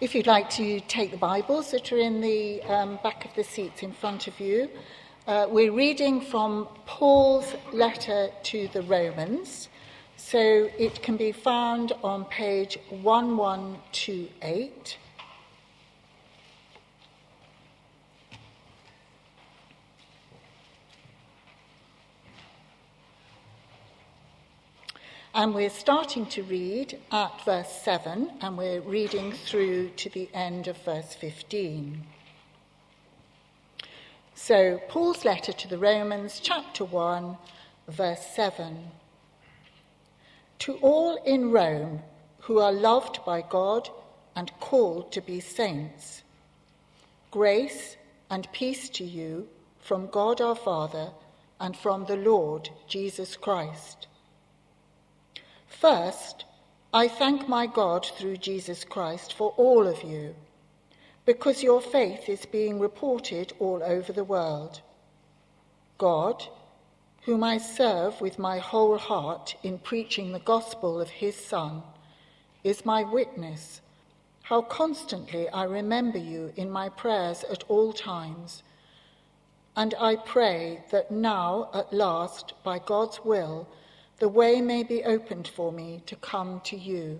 If you'd like to take the Bibles that are in the back of the seats in front of you, we're reading from Paul's letter to the Romans. So it can be found on page 1128. And we're starting to read at verse 7, and we're reading through to the end of verse 15. So, Paul's letter to the Romans, chapter 1, verse 7. To all in Rome who are loved by God and called to be saints, grace and peace to you from God our Father and from the Lord Jesus Christ. First, I thank my God through Jesus Christ for all of you, because your faith is being reported all over the world. God, whom I serve with my whole heart in preaching the gospel of his Son, is my witness, how constantly I remember you in my prayers at all times. And I pray that now, at last, by God's will, the way may be opened for me to come to you.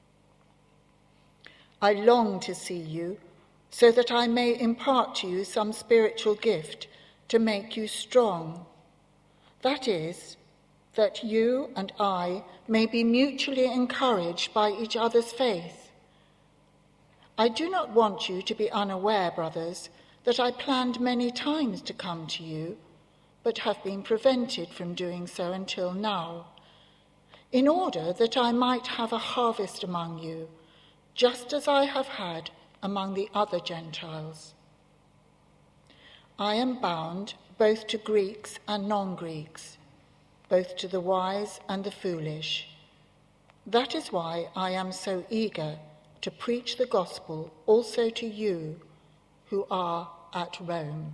I long to see you, so that I may impart to you some spiritual gift to make you strong. That is, that you and I may be mutually encouraged by each other's faith. I do not want you to be unaware, brothers, that I planned many times to come to you, but have been prevented from doing so until now, in order that I might have a harvest among you, just as I have had among the other Gentiles. I am bound both to Greeks and non-Greeks, both to the wise and the foolish. That is why I am so eager to preach the gospel also to you who are at Rome.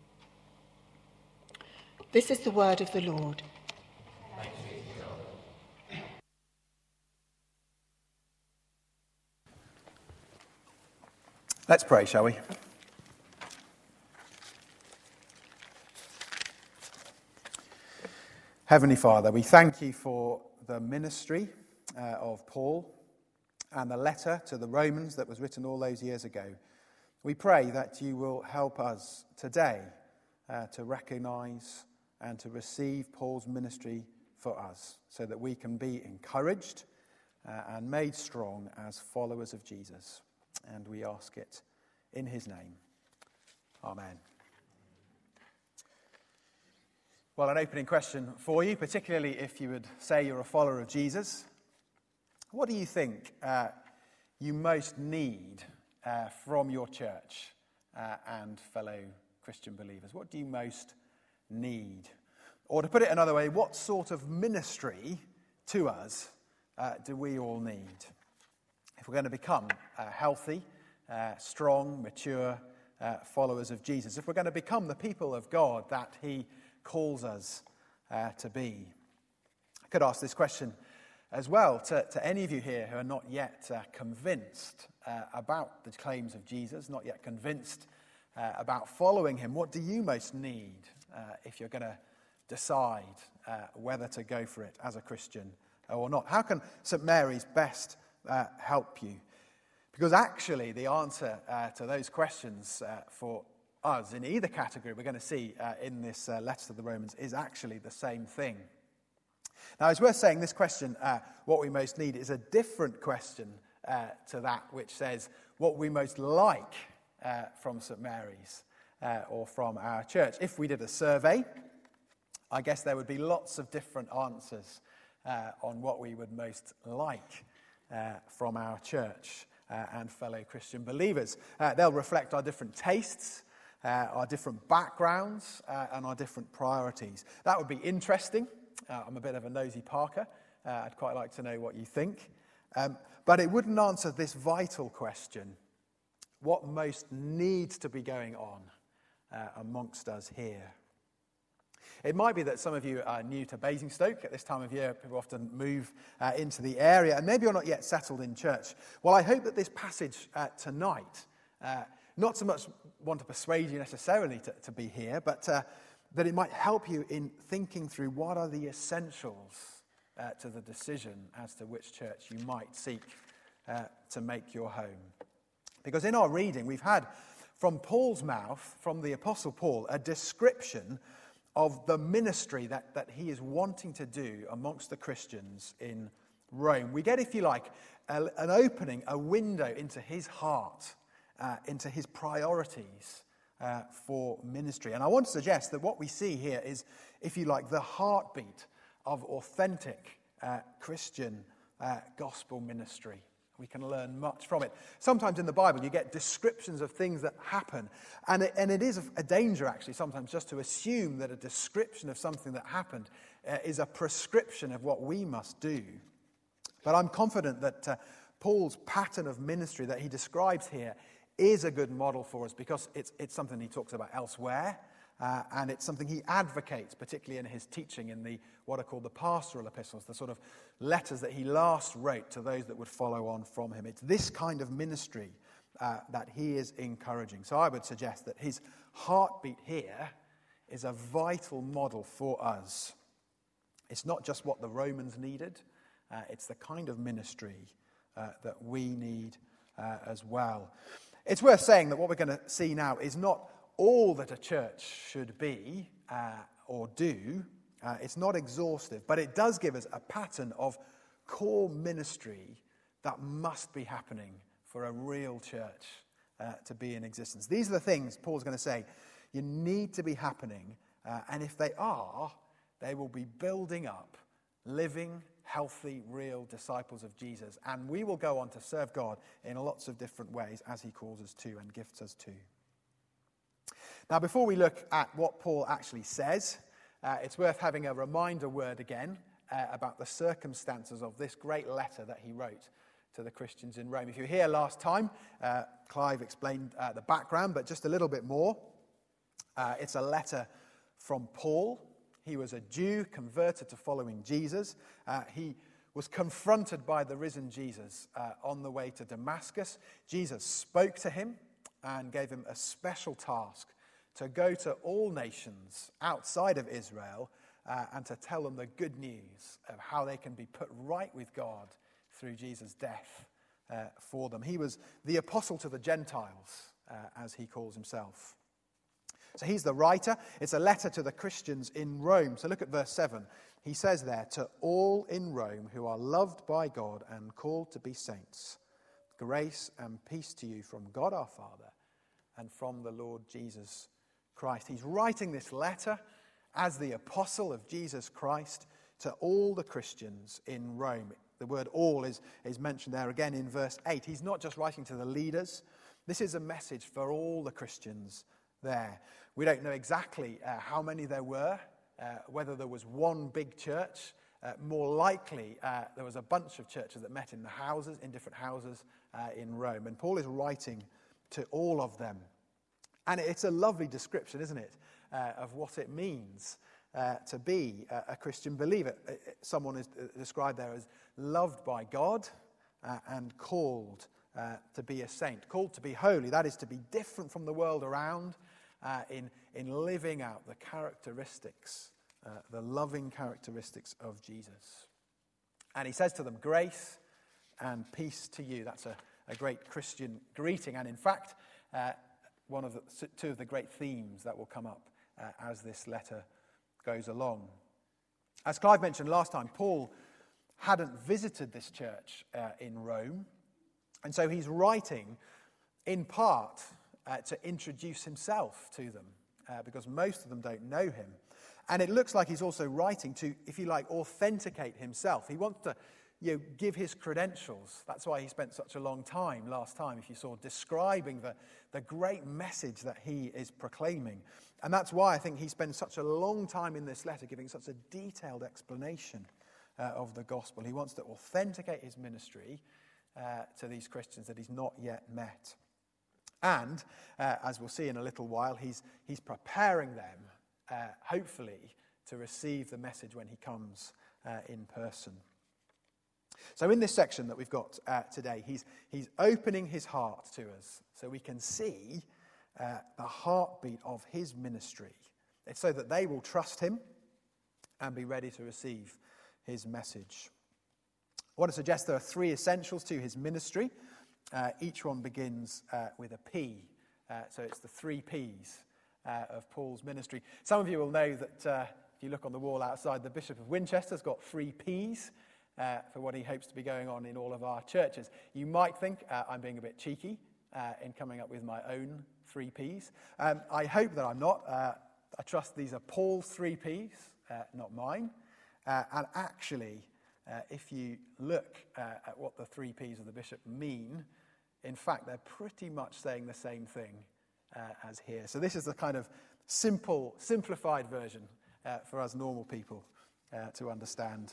This is the word of the Lord. Let's pray, shall we? Heavenly Father, we thank you for the ministry of Paul and the letter to the Romans that was written all those years ago. We pray that you will help us today to recognise and to receive Paul's ministry for us, so that we can be encouraged and made strong as followers of Jesus. And we ask it in his name. Amen. Well, an opening question for you, particularly if you would say you're a follower of Jesus. What do you think you most need from your church and fellow Christian believers? What do you most need? Or to put it another way, what sort of ministry to us do we all need? If we're going to become healthy, strong, mature followers of Jesus, if we're going to become the people of God that he calls us to be. I could ask this question as well to any of you here who are not yet convinced about the claims of Jesus, not yet convinced about following him. What do you most need if you're going to decide whether to go for it as a Christian or not? How can St. Mary's best help you? Because actually the answer to those questions for us in either category we're going to see in this letter to the Romans is actually the same thing. Now, it's worth saying this question, what we most need, is a different question to that which says what we most like from St. Mary's or from our church. If we did a survey, I guess there would be lots of different answers on what we would most like from our church and fellow Christian believers. They'll reflect our different tastes, our different backgrounds, and our different priorities. That would be interesting. I'm a bit of a nosy Parker. I'd quite like to know what you think. But it wouldn't answer this vital question: what most needs to be going on amongst us here? It might be that some of you are new to Basingstoke. At this time of year, people often move into the area, and maybe you're not yet settled in church. Well, I hope that this passage tonight, not so much want to persuade you necessarily to be here, but that it might help you in thinking through what are the essentials to the decision as to which church you might seek to make your home. Because in our reading, we've had from Paul's mouth, from the Apostle Paul, a description of the ministry that he is wanting to do amongst the Christians in Rome. We get, if you like, an opening, a window into his heart, into his priorities for ministry. And I want to suggest that what we see here is, if you like, the heartbeat of authentic Christian gospel ministry. We can learn much from it. Sometimes in the Bible you get descriptions of things that happen, and it is a danger actually sometimes just to assume that a description of something that happened is a prescription of what we must do. But I'm confident that Paul's pattern of ministry that he describes here is a good model for us, because it's something he talks about elsewhere, and it's something he advocates, particularly in his teaching in what are called the pastoral epistles, the sort of letters that he last wrote to those that would follow on from him. It's this kind of ministry that he is encouraging. So I would suggest that his heartbeat here is a vital model for us. It's not just what the Romans needed, it's the kind of ministry that we need as well. It's worth saying that what we're going to see now is not all that a church should be or do. It's not exhaustive, but it does give us a pattern of core ministry that must be happening for a real church to be in existence. These are the things Paul's going to say you need to be happening, and if they are, they will be building up living, healthy, real disciples of Jesus, and we will go on to serve God in lots of different ways as he calls us to and gifts us to. Now, before we look at what Paul actually says, it's worth having a reminder word again about the circumstances of this great letter that he wrote to the Christians in Rome. If you were here last time, Clive explained the background, but just a little bit more. It's a letter from Paul. He was a Jew converted to following Jesus. He was confronted by the risen Jesus on the way to Damascus. Jesus spoke to him and gave him a special task to go to all nations outside of Israel and to tell them the good news of how they can be put right with God through Jesus' death for them. He was the apostle to the Gentiles, as he calls himself. So he's the writer. It's a letter to the Christians in Rome. So look at verse 7. He says there, "To all in Rome who are loved by God and called to be saints, grace and peace to you from God our Father and from the Lord Jesus Christ." He's writing this letter as the apostle of Jesus Christ to all the Christians in Rome. The word all is mentioned there again in verse 8. He's not just writing to the leaders. This is a message for all the Christians there. We don't know exactly how many there were, whether there was one big church. More likely, there was a bunch of churches that met in different houses in Rome. And Paul is writing to all of them. And it's a lovely description, isn't it, of what it means to be a Christian believer. Someone is described there as loved by God and called to be a saint, called to be holy. That is to be different from the world around in living out the characteristics, the loving characteristics of Jesus. And he says to them, grace and peace to you. That's a great Christian greeting. And in fact, two of the great themes that will come up as this letter goes along. As Clive mentioned last time, Paul hadn't visited this church in Rome, and so he's writing in part to introduce himself to them, because most of them don't know him. And it looks like he's also writing to, if you like, authenticate himself. He wants to give his credentials. That's why he spent such a long time last time, if you saw, describing the great message that he is proclaiming. And that's why I think he spends such a long time in this letter giving such a detailed explanation of the gospel. He wants to authenticate his ministry to these Christians that he's not yet met. And, as we'll see in a little while, he's preparing them, hopefully, to receive the message when he comes in person. So in this section that we've got today, he's opening his heart to us so we can see the heartbeat of his ministry. It's so that they will trust him and be ready to receive his message. I want to suggest there are 3 essentials to his ministry. Each one begins with a P. So it's the 3 Ps of Paul's ministry. Some of you will know that if you look on the wall outside, the Bishop of Winchester's got 3 Ps for what he hopes to be going on in all of our churches. You might think I'm being a bit cheeky in coming up with my own 3 Ps. I hope that I'm not. I trust these are Paul's 3 Ps, not mine. And actually, if you look at what the 3 Ps of the bishop mean, in fact, they're pretty much saying the same thing as here. So this is the kind of simplified version for us normal people to understand.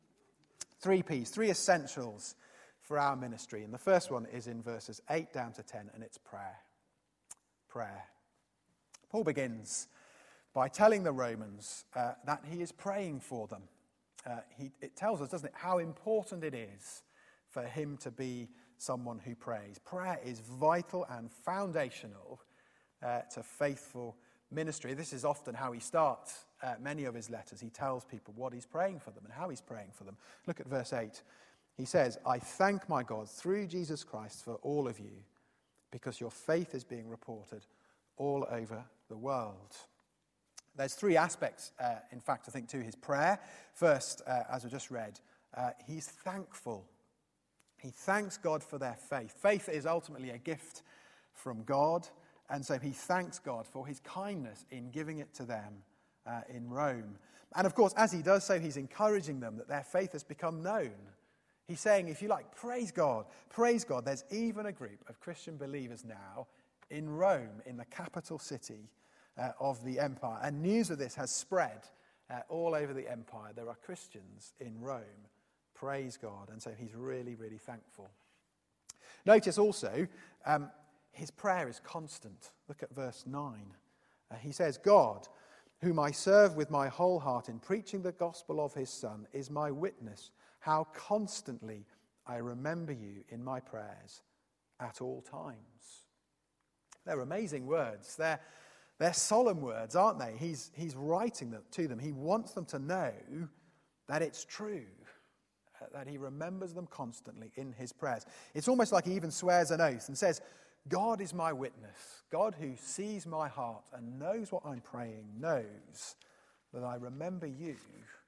3 Ps, 3 essentials for our ministry. And the first one is in verses 8 down to 10, and it's prayer. Prayer. Paul begins by telling the Romans that he is praying for them. It tells us, doesn't it, how important it is for him to be someone who prays. Prayer is vital and foundational to faithful ministry. This is often how he starts many of his letters. He tells people what he's praying for them and how he's praying for them. Look at verse 8. He says, I thank my God through Jesus Christ for all of you, because your faith is being reported all over the world. There's 3 aspects, in fact, I think, to his prayer. First, as I just read, he's thankful. He thanks God for their faith. Faith is ultimately a gift from God, and so he thanks God for his kindness in giving it to them in Rome. And of course, as he does so, he's encouraging them that their faith has become known. He's saying, if you like, praise God. Praise God. There's even a group of Christian believers now in Rome, in the capital city of the empire. And news of this has spread all over the empire. There are Christians in Rome. Praise God. And so he's really, really thankful. Notice also, his prayer is constant. Look at verse 9. He says, God, whom I serve with my whole heart in preaching the gospel of his Son, is my witness, how constantly I remember you in my prayers at all times. They're amazing words. They're solemn words, aren't they? He's writing them to them. He wants them to know that it's true, that he remembers them constantly in his prayers. It's almost like he even swears an oath and says, God is my witness. God who sees my heart and knows what I'm praying knows that I remember you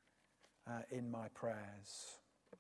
in my prayers.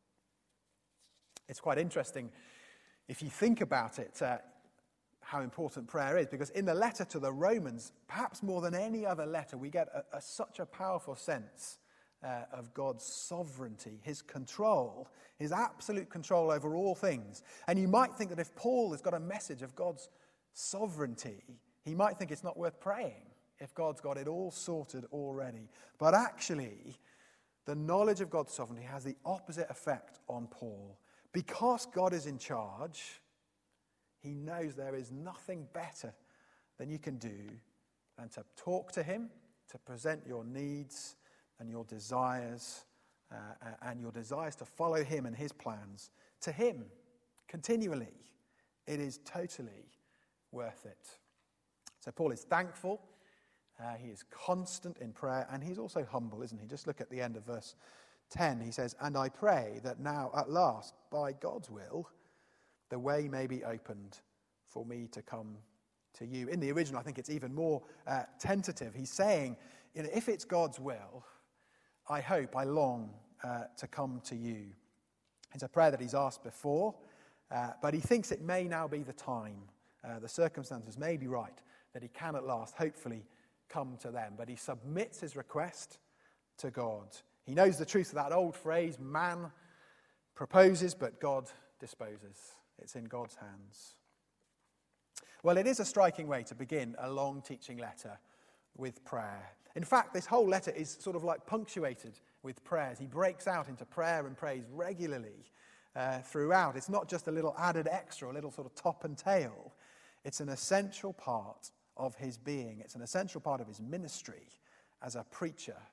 It's quite interesting if you think about it, how important prayer is, because in the letter to the Romans, perhaps more than any other letter, we get such a powerful sense of God's sovereignty, his control, his absolute control over all things. And you might think that if Paul has got a message of God's sovereignty, he might think it's not worth praying if God's got it all sorted already. But actually, the knowledge of God's sovereignty has the opposite effect on Paul. Because God is in charge, he knows there is nothing better than you can do than to talk to him, to present your needs and your desires to follow him and his plans to him continually. It is totally worth it. So Paul is thankful. He is constant in prayer, and he's also humble, isn't he? Just look at the end of verse 10. He says, and I pray that now at last, by God's will, the way may be opened for me to come to you. In the original, I think it's even more tentative. He's saying, if it's God's will, I hope, I long to come to you. It's a prayer that he's asked before, but he thinks it may now be the time. The circumstances may be right that he can at last, hopefully, come to them. But he submits his request to God. He knows the truth of that old phrase, man proposes, but God disposes. It's in God's hands. Well, it is a striking way to begin a long teaching letter with prayer. In fact, this whole letter is sort of like punctuated with prayers. He breaks out into prayer and praise regularly throughout. It's not just a little added extra, a little sort of top and tail. It's an essential part of his being. It's an essential part of his ministry as a preacher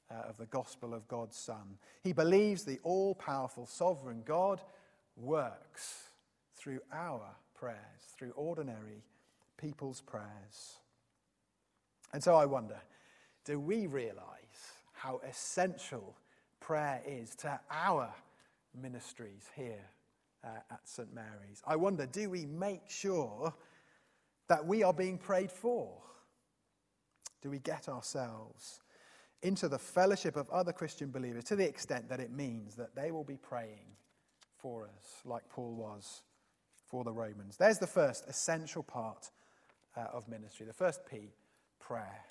of the gospel of God's Son. He believes the all-powerful sovereign God works through our prayers, through ordinary people's prayers. And so I wonder, do we realise how essential prayer is to our ministries here at St. Mary's? I wonder, do we make sure that we are being prayed for? Do we get ourselves into the fellowship of other Christian believers to the extent that it means that they will be praying for us, like Paul was for the Romans? There's the first essential part of ministry, the first P, prayer.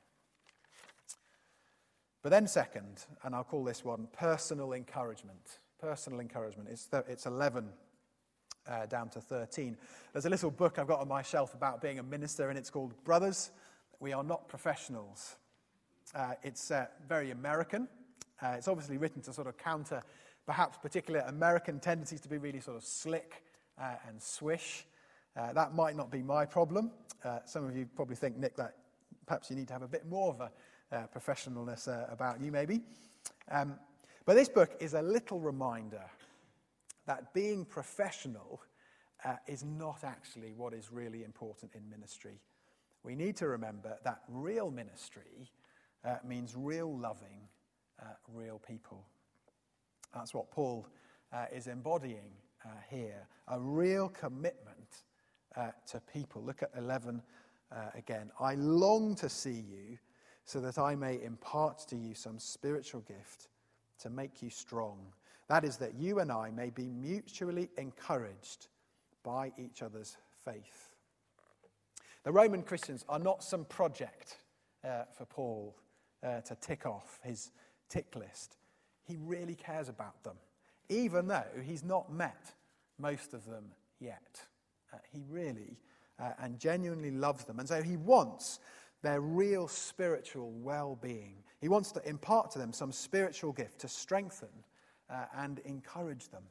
But then second, and I'll call this one personal encouragement. Personal encouragement. It's 11 down to 13. There's a little book I've got on my shelf about being a minister, and it's called Brothers, We Are Not Professionals. It's very American. It's obviously written to sort of counter perhaps particular American tendencies to be really sort of slick and swish. That might not be my problem. Some of you probably think, Nick, that perhaps you need to have a bit more of a professionalness about you, maybe. But this book is a little reminder that being professional is not actually what is really important in ministry. We need to remember that real ministry means real loving, real people. That's what Paul is embodying here, a real commitment to people. Look at 11 again. I long to see you so that I may impart to you some spiritual gift to make you strong. That is, that you and I may be mutually encouraged by each other's faith. The Roman Christians are not some project for Paul to tick off his tick list. He really cares about them, even though he's not met most of them yet. He really and genuinely loves them. And so he wants their real spiritual well-being. He wants to impart to them some spiritual gift to strengthen and encourage them.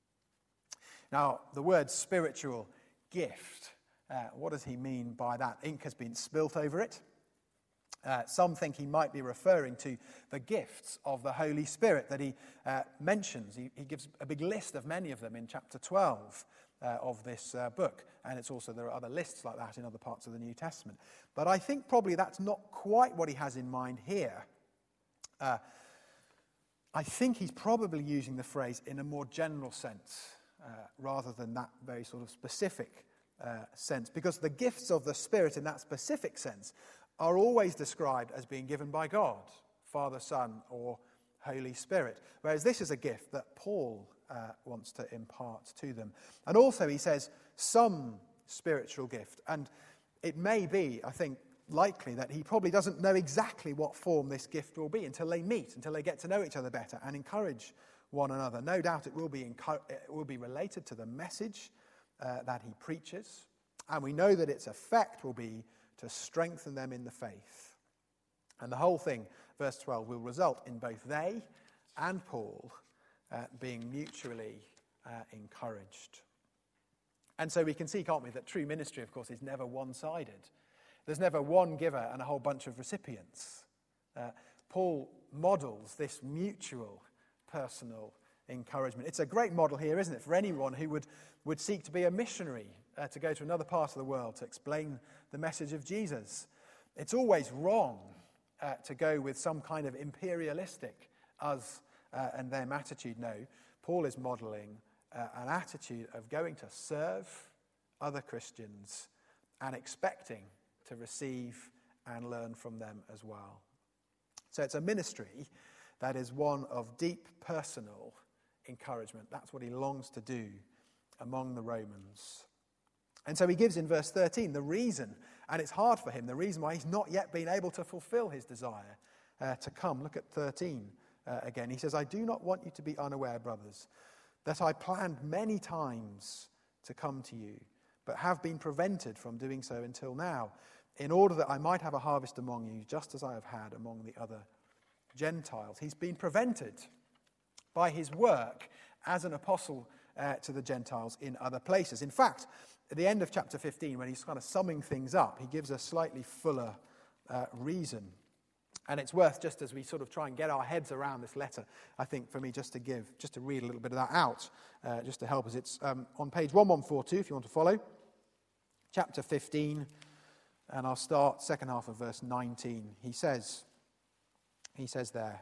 Now, the word spiritual gift, what does he mean by that? Ink has been spilt over it. Some think he might be referring to the gifts of the Holy Spirit that he mentions. He gives a big list of many of them in chapter 12 of this book. And there are other lists like that in other parts of the New Testament. But I think probably that's not quite what he has in mind here. I think he's probably using the phrase in a more general sense rather than that very sort of specific sense. Because the gifts of the Spirit in that specific sense are always described as being given by God, Father, Son, or Holy Spirit. Whereas this is a gift that Paul wants to impart to them. And also he says some spiritual gift. And it may be, I think, likely that he probably doesn't know exactly what form this gift will be until they meet, until they get to know each other better and encourage one another. No doubt it will be related to the message that he preaches. And we know that its effect will be to strengthen them in the faith. And the whole thing, verse 12, will result in both they and Paul being mutually encouraged. And so we can see, can't we, that true ministry, of course, is never one-sided. There's never one giver and a whole bunch of recipients. Paul models this mutual personal encouragement. It's a great model here, isn't it, for anyone who would seek to be a missionary, to go to another part of the world to explain the message of Jesus. It's always wrong to go with some kind of imperialistic us and them attitude. No, Paul is modeling an attitude of going to serve other Christians and expecting to receive and learn from them as well. So it's a ministry that is one of deep personal encouragement. That's what he longs to do among the Romans. And so he gives in verse 13 the reason, and it's hard for him, the reason why he's not yet been able to fulfill his desire to come. Look at 13 again. He says, I do not want you to be unaware, brothers, that I planned many times to come to you, but have been prevented from doing so until now, in order that I might have a harvest among you, just as I have had among the other Gentiles. He's been prevented by his work as an apostle to the Gentiles in other places. In fact, at the end of chapter 15, when he's kind of summing things up, he gives a slightly fuller reason. And it's worth, just as we sort of try and get our heads around this letter, I think for me just to read a little bit of that out, just to help us. It's on page 1142, if you want to follow, chapter 15, and I'll start second half of verse 19. He says there,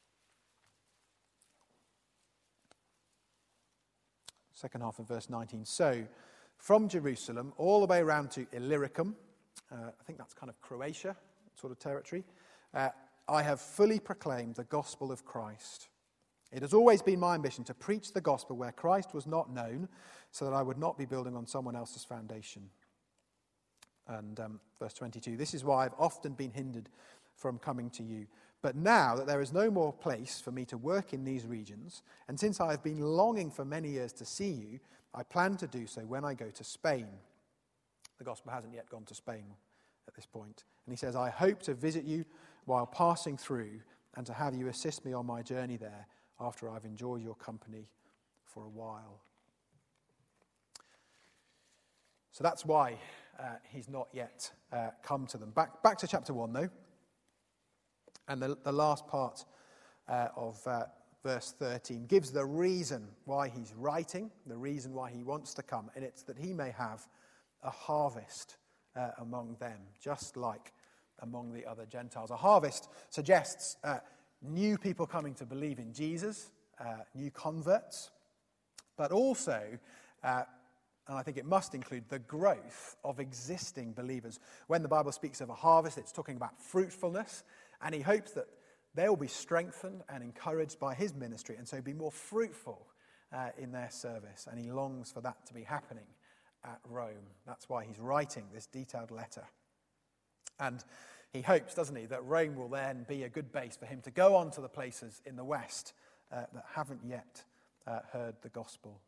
second half of verse 19, so from Jerusalem all the way around to Illyricum, I think that's kind of Croatia sort of territory, I have fully proclaimed the gospel of Christ. It has always been my ambition to preach the gospel where Christ was not known, so that I would not be building on someone else's foundation. And verse 22, this is why I've often been hindered from coming to you. But now that there is no more place for me to work in these regions, and since I have been longing for many years to see you, I plan to do so when I go to Spain. The gospel hasn't yet gone to Spain at this point. And he says, I hope to visit you while passing through and to have you assist me on my journey there after I've enjoyed your company for a while. So that's why he's not yet come to them. Back to chapter 1, though. And the last part of verse 13 gives the reason why he's writing, the reason why he wants to come. And it's that he may have a harvest among them, just like among the other Gentiles. A harvest suggests new people coming to believe in Jesus, new converts, but also, and I think it must include, the growth of existing believers. When the Bible speaks of a harvest, it's talking about fruitfulness, and he hopes that they'll be strengthened and encouraged by his ministry, and so be more fruitful in their service, and he longs for that to be happening at Rome. That's why he's writing this detailed letter. And he hopes, doesn't he, that Rome will then be a good base for him to go on to the places in the West that haven't yet heard the gospel.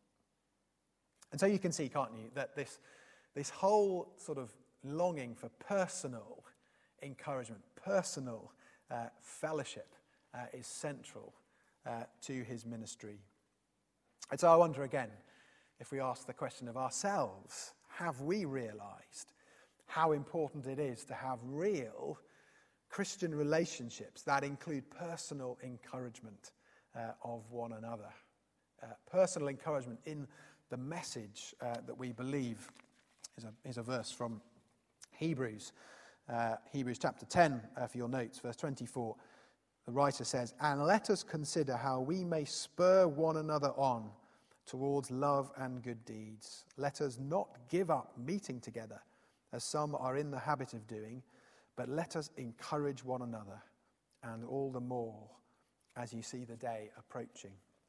And so you can see, can't you, that this whole sort of longing for personal encouragement, personal fellowship is central to his ministry. And so I wonder again, if we ask the question of ourselves, have we realized how important it is to have real Christian relationships that include personal encouragement of one another? Personal encouragement in the message that we believe is a verse from Hebrews. Hebrews chapter 10, for your notes, verse 24. The writer says, and let us consider how we may spur one another on towards love and good deeds. Let us not give up meeting together, as some are in the habit of doing, but let us encourage one another, and all the more as you see the day approaching.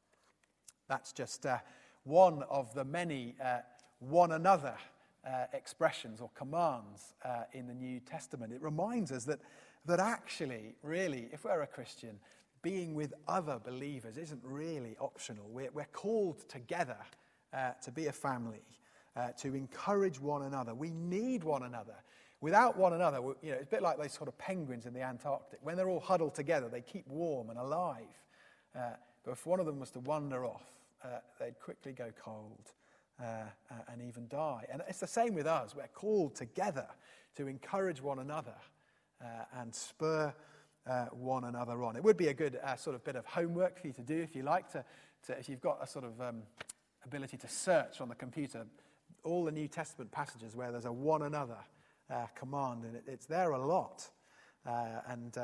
That's just one of the many one another expressions or commands in the New Testament. It reminds us that actually, really, if we're a Christian, being with other believers isn't really optional. We're called together to be a family, to encourage one another. We need one another. Without one another, it's a bit like those sort of penguins in the Antarctic. When they're all huddled together, they keep warm and alive. But if one of them was to wander off, they'd quickly go cold and even die. And it's the same with us. We're called together to encourage one another and spur one another on. It would be a good sort of bit of homework for you to do, if you like, to if you've got a sort of ability to search on the computer all the New Testament passages where there's a one another command, and it's there a lot. And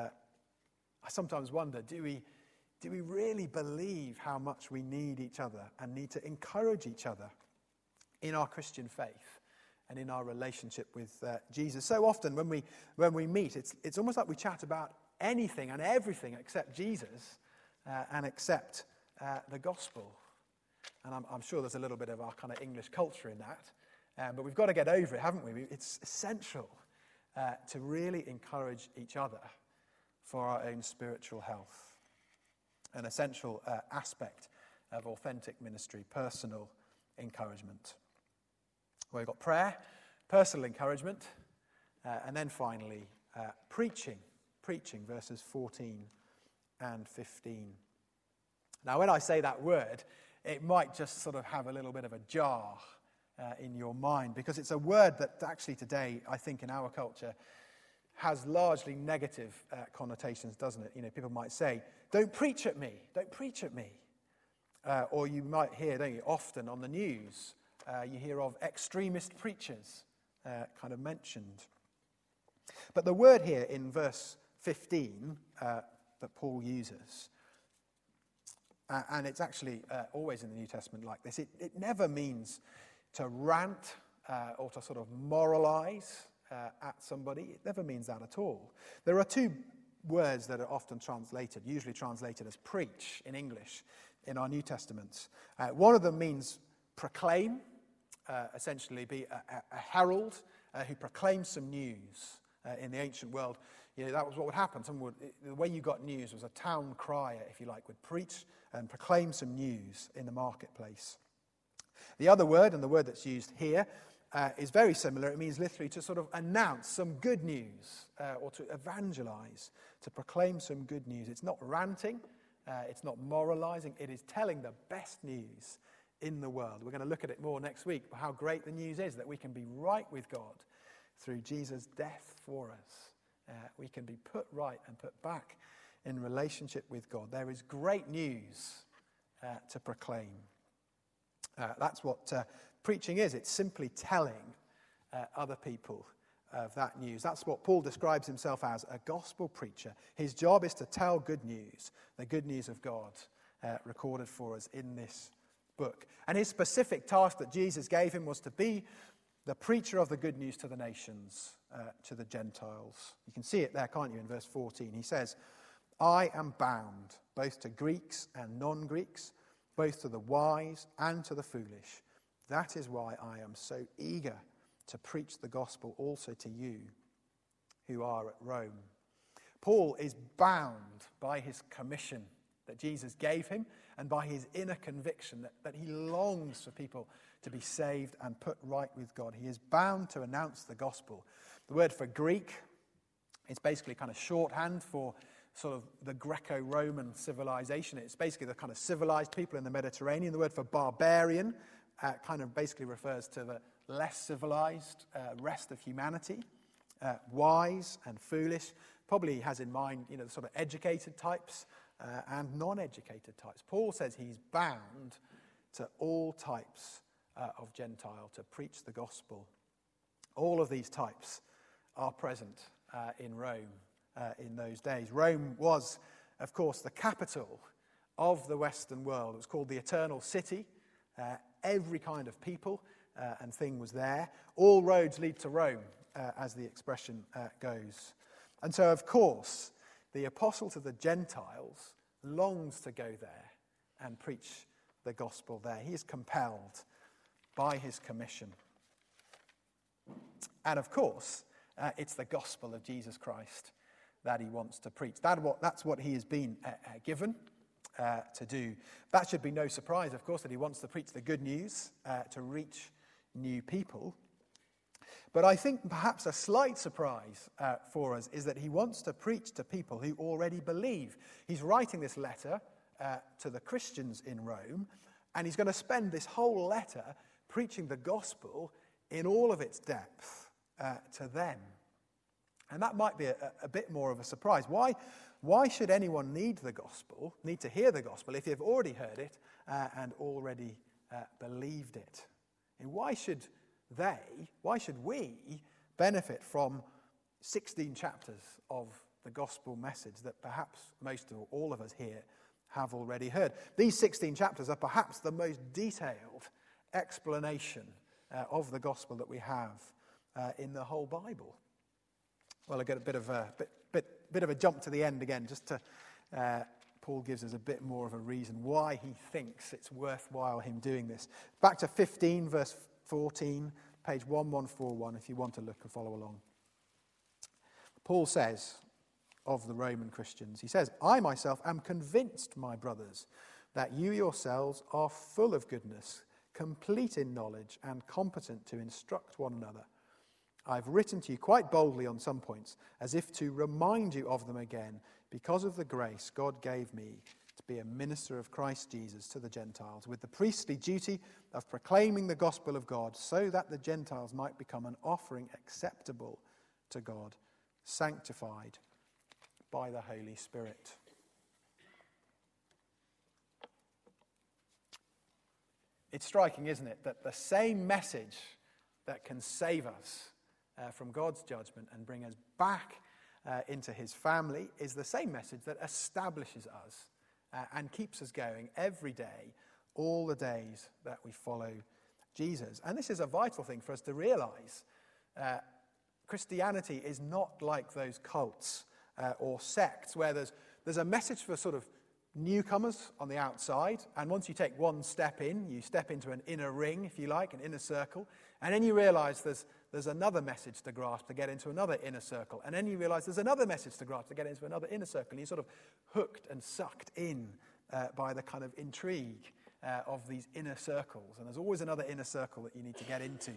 I sometimes wonder, do we really believe how much we need each other and need to encourage each other in our Christian faith and in our relationship with Jesus? So often when we meet, it's almost like we chat about anything and everything except Jesus and except the gospel. And I'm sure there's a little bit of our kind of English culture in that. But we've got to get over it, haven't we? It's essential to really encourage each other for our own spiritual health. An essential aspect of authentic ministry, personal encouragement. Well, we've got prayer, personal encouragement, and then finally preaching, verses 14 and 15. Now, when I say that word, it might just sort of have a little bit of a jar in your mind, because it's a word that actually today, I think in our culture, has largely negative connotations, doesn't it? You know, people might say, don't preach at me, don't preach at me. Or you might hear, don't you, often on the news, you hear of extremist preachers kind of mentioned. But the word here in verse 15 that Paul uses, and it's actually always in the New Testament like this, it never means to rant or to sort of moralize at somebody. It never means that at all. There are two words that are often translated, usually translated as preach in English in our New Testaments. One of them means proclaim, essentially be a herald who proclaims some news. In the ancient world, you know, that was what would happen. The way you got news was a town crier, if you like, would preach and proclaim some news in the marketplace. The other word, and the word that's used here, is very similar. It means literally to sort of announce some good news or to evangelize, to proclaim some good news. It's not ranting, it's not moralizing, it is telling the best news in the world. We're going to look at it more next week, how great the news is that we can be right with God through Jesus' death for us. We can be put right and put back in relationship with God. There is great news to proclaim. That's what preaching is. It's simply telling other people of that news. That's what Paul describes himself as, a gospel preacher. His job is to tell good news, the good news of God recorded for us in this book. And his specific task that Jesus gave him was to be the preacher of the good news to the nations, to the Gentiles. You can see it there, can't you, in verse 14. He says, I am bound both to Greeks and non-Greeks, both to the wise and to the foolish. That is why I am so eager to preach the gospel also to you who are at Rome. Paul is bound by his commission that Jesus gave him and by his inner conviction that he longs for people to be saved and put right with God. He is bound to announce the gospel. The word for Greek is basically kind of shorthand for sort of the Greco-Roman civilization. It's basically the kind of civilized people in the Mediterranean. The word for barbarian kind of basically refers to the less civilized rest of humanity. Wise and foolish probably has in mind, you know, the sort of educated types and non-educated types. Paul says he's bound to all types of Gentile to preach the gospel. All of these types are present in Rome in those days. Rome was, of course, the capital of the Western world. It was called the Eternal City. Every kind of people and thing was there. All roads lead to Rome, as the expression goes. And so, of course, the apostle to the Gentiles longs to go there and preach the gospel there. He is compelled by his commission. And of course, it's the gospel of Jesus Christ that he wants to preach. That's what he has been given to do. That should be no surprise, of course, that he wants to preach the good news to reach new people. But I think perhaps a slight surprise for us is that he wants to preach to people who already believe. He's writing this letter to the Christians in Rome, and he's going to spend this whole letter preaching the gospel in all of its depth to them. And that might be a bit more of a surprise. Why should anyone need to hear the gospel, if you've already heard it and already believed it? And why should we benefit from 16 chapters of the gospel message that perhaps most or all of us here have already heard? These 16 chapters are perhaps the most detailed explanation of the gospel that we have in the whole Bible. Well, I get a bit of a jump to the end again, just to Paul gives us a bit more of a reason why he thinks it's worthwhile him doing this. Back to 15, verse 14, page 1141, if you want to look and follow along. Paul says of the Roman Christians, he says, I myself am convinced, my brothers, that you yourselves are full of goodness, complete in knowledge, and competent to instruct one another. I've written to you quite boldly on some points, as if to remind you of them again, because of the grace God gave me to be a minister of Christ Jesus to the Gentiles, with the priestly duty of proclaiming the gospel of God, so that the Gentiles might become an offering acceptable to God, sanctified by the Holy Spirit. It's striking, isn't it, that the same message that can save us from God's judgment and bring us back into his family is the same message that establishes us and keeps us going every day, all the days that we follow Jesus. And this is a vital thing for us to realize. Christianity is not like those cults or sects where there's a message for sort of newcomers on the outside, and once you take one step in, you step into an inner ring, if you like, an inner circle, and then you realize there's another message to grasp to get into another inner circle, and then you realize there's another message to grasp to get into another inner circle, and you're sort of hooked and sucked in by the kind of intrigue of these inner circles, and there's always another inner circle that you need to get into.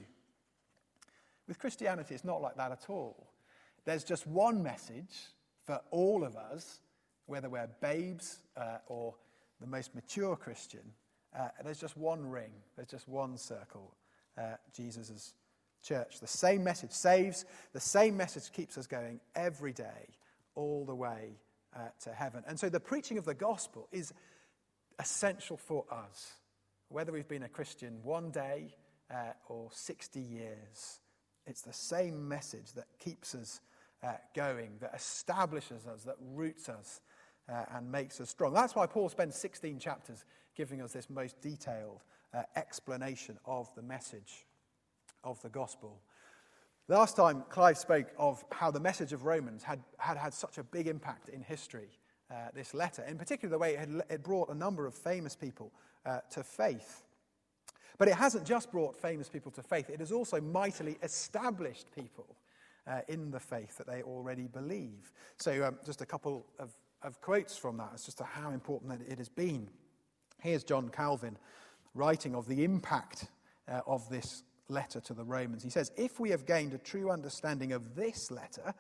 With Christianity, it's not like that at all. There's just one message for all of us, whether we're babes or the most mature Christian. There's just one ring, there's just one circle, Jesus' church. The same message saves, the same message keeps us going every day, all the way to heaven. And so the preaching of the gospel is essential for us, whether we've been a Christian one day or 60 years. It's the same message that keeps us going, that establishes us, that roots us, and makes us strong. That's why Paul spends 16 chapters giving us this most detailed explanation of the message of the gospel. Last time, Clive spoke of how the message of Romans had such a big impact in history, this letter, in particular the way it brought a number of famous people to faith. But it hasn't just brought famous people to faith, it has also mightily established people in the faith that they already believe. So just a couple of quotes from that as just to how important that it has been. Here's John Calvin writing of the impact of this letter to the Romans. He says, "If we have gained a true understanding of this letter,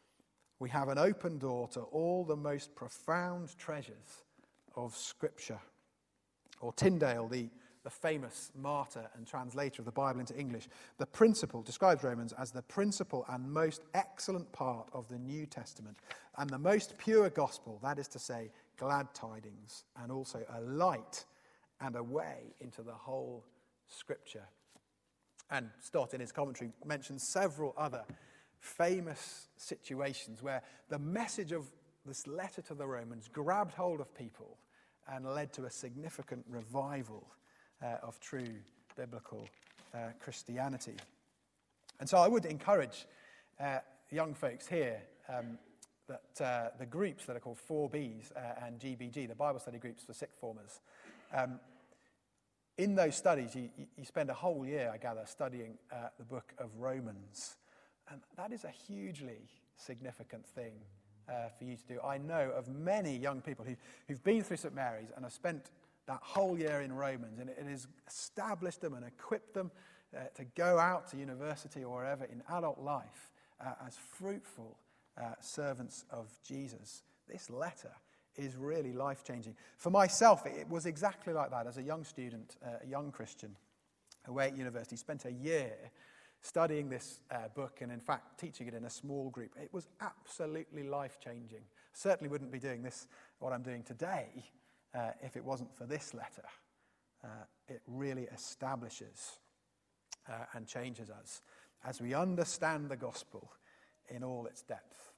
we have an open door to all the most profound treasures of Scripture." Or Tyndale, the famous martyr and translator of the Bible into English, describes Romans as the principal and most excellent part of the New Testament and the most pure gospel, that is to say, glad tidings, and also a light and a way into the whole Scripture. And Stott, in his commentary, mentions several other famous situations where the message of this letter to the Romans grabbed hold of people and led to a significant revival of true biblical Christianity. And so I would encourage young folks here that the groups that are called 4Bs and GBG, the Bible study groups for sixth formers, in those studies you spend a whole year, I gather, studying the book of Romans. And that is a hugely significant thing for you to do. I know of many young people who've been through St. Mary's and have spent that whole year in Romans, and it has established them and equipped them to go out to university or wherever in adult life as fruitful servants of Jesus. This letter is really life-changing. For myself, it was exactly like that. As a young student, a young Christian, away at university, spent a year studying this book and, in fact, teaching it in a small group. It was absolutely life-changing. Certainly wouldn't be doing this, what I'm doing today, if it wasn't for this letter. It really establishes and changes us as we understand the gospel in all its depth.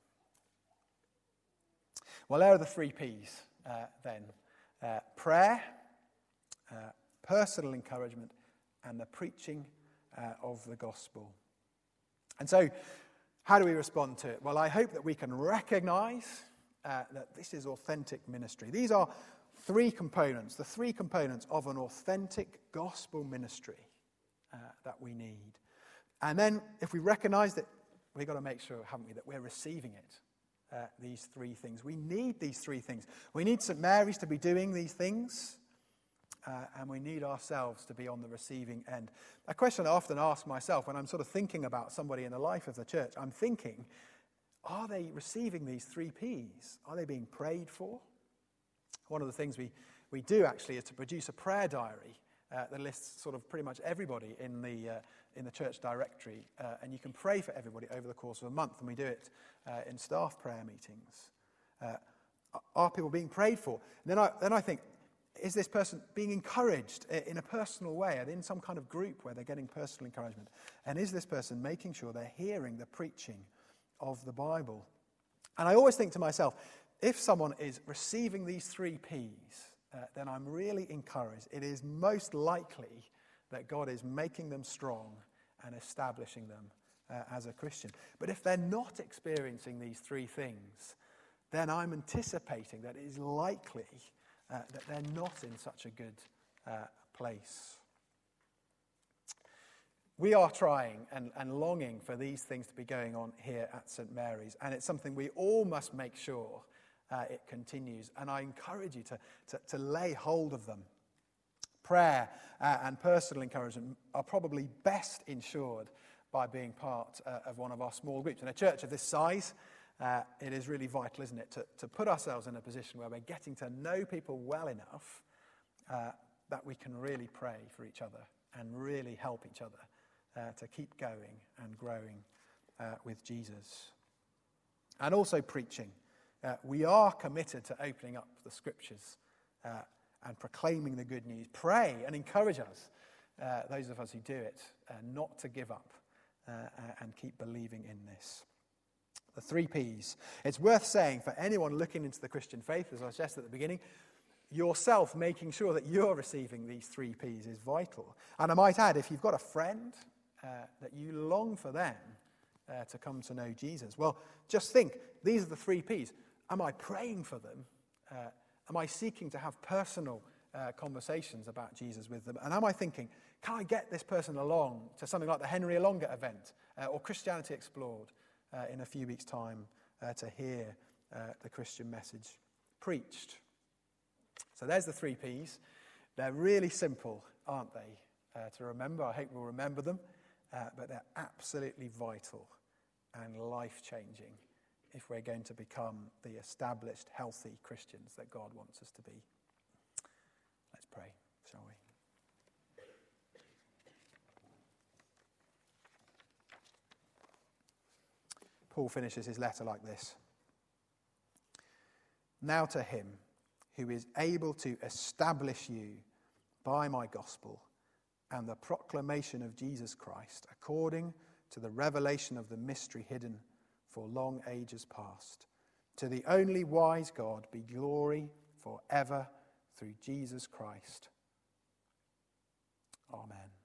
Well, there are the 3 Ps then. Prayer, personal encouragement, and the preaching of the gospel. And so, how do we respond to it? Well, I hope that we can recognize that this is authentic ministry. These are 3 components, the 3 components of an authentic gospel ministry that we need. And then, if we recognize that, we've got to make sure, haven't we, that we're receiving it, these 3 things. We need these 3 things. We need St. Mary's to be doing these things, and we need ourselves to be on the receiving end. A question I often ask myself when I'm sort of thinking about somebody in the life of the church, I'm thinking, are they receiving these 3 Ps? Are they being prayed for? One of the things we do actually is to produce a prayer diary that lists sort of pretty much everybody in the church directory, and you can pray for everybody over the course of a month, and we do it in staff prayer meetings. Are people being prayed for? And then I think, is this person being encouraged in a personal way and in some kind of group where they're getting personal encouragement? And is this person making sure they're hearing the preaching of the Bible? And I always think to myself, if someone is receiving these 3 Ps, then I'm really encouraged. It is most likely that God is making them strong and establishing them as a Christian. But if they're not experiencing these 3 things, then I'm anticipating that it is likely that they're not in such a good place. We are trying and longing for these things to be going on here at St. Mary's, and it's something we all must make sure it continues. And I encourage you to lay hold of them. Prayer and personal encouragement are probably best ensured by being part of one of our small groups. In a church of this size, it is really vital, isn't it, to put ourselves in a position where we're getting to know people well enough that we can really pray for each other and really help each other to keep going and growing with Jesus. And also preaching. We are committed to opening up the Scriptures and proclaiming the good news. Pray and encourage us, those of us who do it, not to give up and keep believing in this. The 3 Ps. It's worth saying for anyone looking into the Christian faith, as I suggested at the beginning, yourself making sure that you're receiving these 3 Ps is vital. And I might add, if you've got a friend that you long for them to come to know Jesus, well, just think, these are the 3 Ps. Am I praying for them? Am I seeking to have personal conversations about Jesus with them? And am I thinking, can I get this person along to something like the Henry Alonga event or Christianity Explored in a few weeks' time to hear the Christian message preached? So there's the 3 Ps. They're really simple, aren't they, to remember? I hope we'll remember them, but they're absolutely vital and life-changing if we're going to become the established, healthy Christians that God wants us to be. Let's pray, shall we? Paul finishes his letter like this. Now to him who is able to establish you by my gospel and the proclamation of Jesus Christ, according to the revelation of the mystery hidden for long ages past. To the only wise God be glory forever through Jesus Christ. Amen.